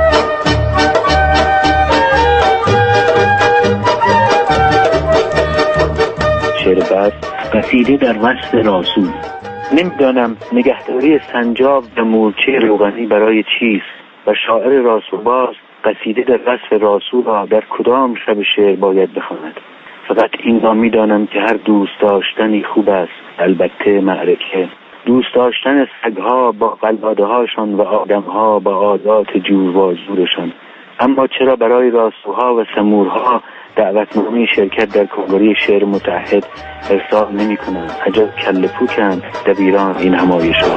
شعر بعد، قصیده در وصف رسول. نمیدانم نگهداری سنجاب و مورچه روغنی برای چیست و شاعر رسولباز قصیده در وصف رسول را در کدام شب شعر باید بخواند. فقط این را میدانم که هر دوست داشتنی خوب است، البته معرکه. دوست داشتن سگها با قلاده هاشان و آدمها با عادات جور و زورشان. اما چرا برای راستوها و سمورها دعوتنامه شرکت در کنگره شعر متحد ارسال نمی کنند؟ عجب کله پوکند دبیران این نمایش‌ها.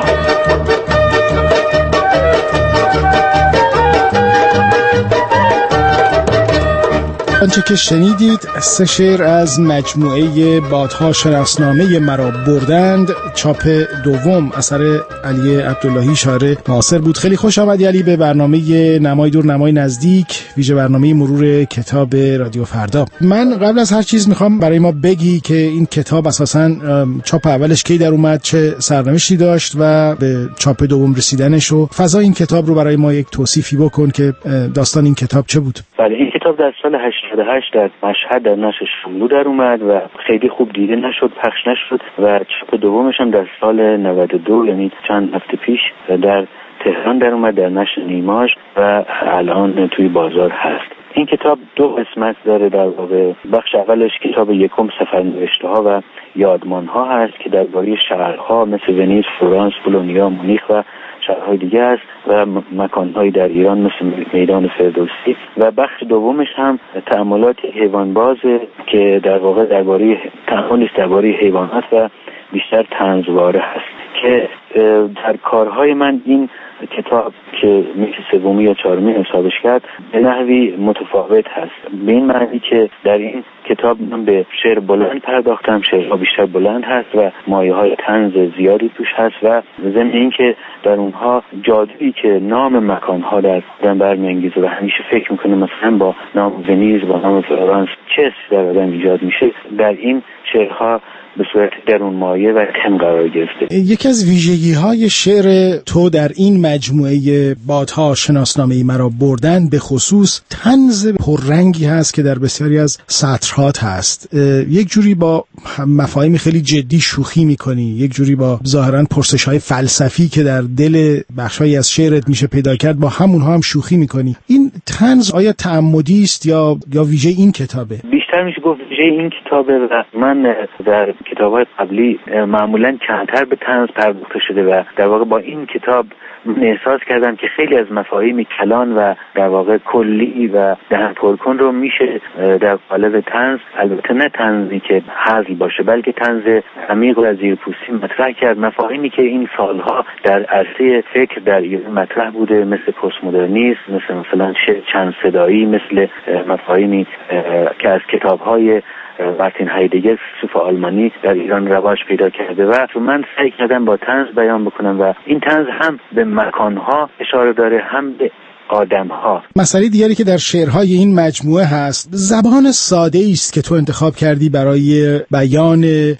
آنچه که شنیدید سه شعر از مجموعه بادها شناسنامه مرا بردند، چاپ دوم اثر علی عبداللهی شاعر معاصر بود. خیلی خوش آمدی علی به برنامه نمای دور نمای نزدیک، ویژه برنامه مرور کتاب رادیو فردا. من قبل از هر چیز میخوام برای ما بگی که این کتاب اساساً چاپ اولش کی در اومد، چه سرنوشتی داشت و به چاپ دوم رسیدنش و فضای این کتاب رو برای ما یک توصیفی بکن که داستان این کتاب چه بود. بله، این کتاب در سال هشتاد و هشت در مشهد در نشر شملو در اومد و خیلی خوب دیده نشد، پخش نشد و چاپ دومش هم در سال نود و دو یعنی چند هفته پیش در تهران در اومد در نشر نیماش و الان توی بازار هست. این کتاب دو قسمت داره. در واقع بخش اولش کتاب یکم سفرنوشته ها و یادمان ها هست که درباره شهرها مثل ونیز، فلورانس، بولونیا، مونیخ و شهرهای دیگه است و مکانهایی در ایران مثل میدان فردوسی. و بخش دومش هم تأملات حیوانبازه که در واقع درباره تأملی درباره حیوانات و بیشتر طنزواره هست که در کارهای من این کتاب که میشه سومی یا چهارمی حسابش کرد به نحوی متفاوت هست، به این معنی که در این کتاب من به شعر بلند پرداختم، شعرها بیشتر بلند هست و مایه های طنز زیادی توش هست و ضمن این که در اونها جادویی که نام مکانها در آدم برمیانگیزه و همیشه فکر میکنه مثلا با نام ونیز، با نام فلورانس چه در آدم ایجاد میشه، در این شعرها به صورت درون مایه و تم قرار گرفته. یکی از ویژگی های شعر تو در این مجموعه بادها شناسنامه مرا بردن به خصوص طنز پررنگی هست که در بسیاری از سطرهات هست. یک جوری با مفاهیم خیلی جدی شوخی میکنی، یک جوری با ظاهرا پرسش‌های فلسفی که در دل بخشایی از شعرت میشه پیدا کرد با همونها هم شوخی میکنی. این طنز آیا تعمدی است یا یا ویژه این کتابه؟ بیشتر میشه گفت ویژه این کتابه و من در کتاب‌های قبلی معمولاً کمتر به طنز پرداخته شده و در واقع با این کتاب من احساس کردم که خیلی از مفاهیم کلان و در واقع کلی و دهن پرکن رو میشه در قالب طنز، البته نه طنزی که هزل باشه بلکه طنز عمیق و زیرپوستی مطرح کرد. مفاهیمی که این سالها در عرصه فکر در ایران مطرح بوده مثل پست مدرنیسم، مثل مثلا شعر چند صدایی، مثل مفاهیمی که از کتاب‌های مارتین هایدگر فیلسوف آلمانی در ایران رواج پیدا کرده و من سعی کردم با طنز بیان بکنم و این طنز هم به مکانها اشاره داره هم به آدم‌ها. مسئله دیگری که در شعرهای این مجموعه هست زبان ساده است که تو انتخاب کردی برای بیان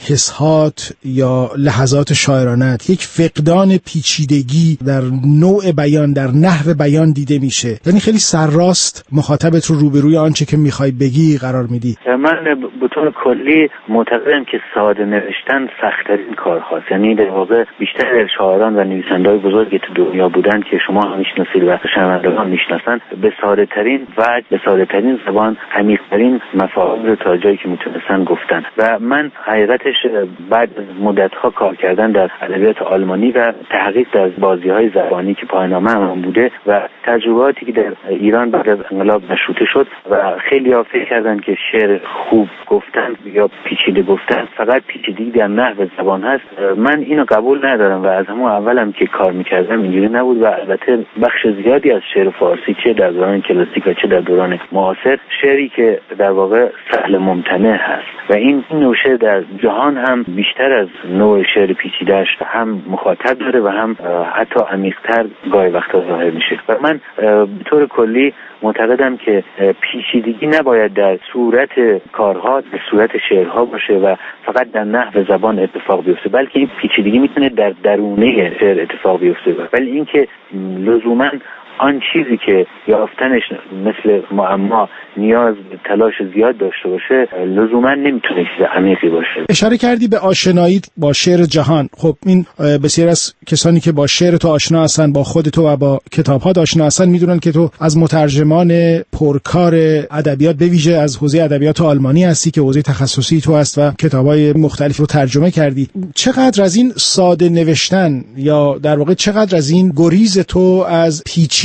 حسات یا لحظات شاعرانت. یک فقدان پیچیدگی در نوع بیان، در نحو بیان دیده میشه، یعنی خیلی سرراست مخاطبت رو روبروی آنچه که میخوای بگی قرار میدی. من به طور کلی معتقدم که ساده نوشتن سخت‌ترین کار هاست، یعنی در واقع بیشتر شاعران و نویسنده‌های بزرگی تو دنیا بودن که شما هم میشناسید و شنوندگان میشناسن، به ساده ترین وجه، به ساده ترین زبان عمیق ترین مفاهیم رو تا جایی که میتونستن گفتن و من حقیقتش بعد مدت ها کار کردن در ادبیات آلمانی و تحقیق در بازی های زبانی که پایان‌نامه هم بوده و تجرباتی که در ایران بعد از انقلاب مشروطه شد و خیلی ها فکر کردن که شعر خوب گفتن یا پیچیده گفتن فقط پیچیدگی در نحو زبان هست. من اینو قبول ندارم و از همون اولم که کار میکردم اینجوری نبود و البته بخش زیادی از شعر فارسی چه در دوران کلاسیک و چه در دوران معاصر شعری که در واقع سهل ممتنع هست و این نوع شعر در جهان هم بیشتر از نوع شعر پیچیده‌اش هم مخاطب داره و هم حتی عمیق‌تر گاهی وقتا ظاهر میشه و من به طور کلی معتقدم که پیچیدگی نباید در صورت کارها، در صورت شعرها باشه و فقط در نحو زبان اتفاق بیفته، بلکه این پیچیدگی میتونه در درونه شعر اتفاق بیفته ولی اینکه لزوما آن چیزی که یافتنش مثل معما نیاز به تلاش زیاد داشته باشه لزوما نمیتونه چیز عمیقی باشه. اشاره کردی به آشنایی با شعر جهان. خب این بسیار از کسانی که با شعر تو آشنا هستن، با خود تو و با کتاب‌ها آشنا هستن میدونن که تو از مترجمان پرکار ادبیات به ویژه از حوزه ادبیات آلمانی هستی که حوزه تخصصی تو هست و کتاب‌های مختلف رو ترجمه کردی. چقدر از این ساده نوشتن یا در واقع چقدر از این گریز تو از پیچ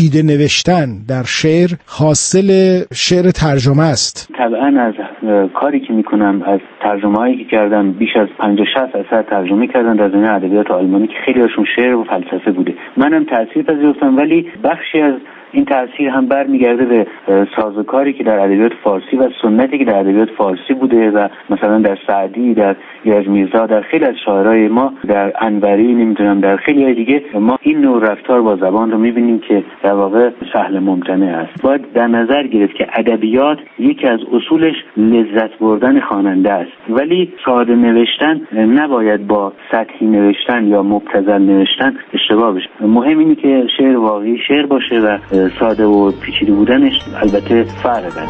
پیچیده نوشتن در شعر حاصل شعر ترجمه است؟ طبعا از کاری که میکنم، از ترجمه هایی که کردم، بیش از پنجاه شصت اثر ترجمه کردن در زمینه ادبیات آلمانی که خیلی هاشون شعر و فلسفه بوده. منم تاثیر پذیرفتم، ولی بخشی از این تاثیر هم برمیگرده به سازوکاری که در ادبیات فارسی و سنتی که در ادبیات فارسی بوده و مثلا در سعدی، در ایرج میرزا، در خیلی از شاعرای ما، در انوری، نمیدونم در خیلی های دیگه، ما این نوع رفتار با زبان رو میبینیم که در واقع سهل ممتنع است. باید در نظر گرفت که ادبیات یکی از اصولش لذت بردن خواننده است، ولی ساده نوشتن نباید با سطحی نوشتن یا مبتذل نوشتن اشتباه بشه. مهم اینه که شعر واقعی شعر باشه و ساده و پیچیده بودنش البته فرق داره.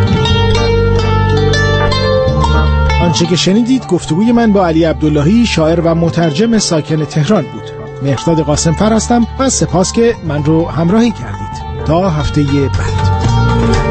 آنچه که شنیدید گفتگوی من با علی عبداللهی، شاعر و مترجم ساکن تهران بود. مهرداد قاسمفر هستم و سپاس که من رو همراهی کردید. تا هفته بعد.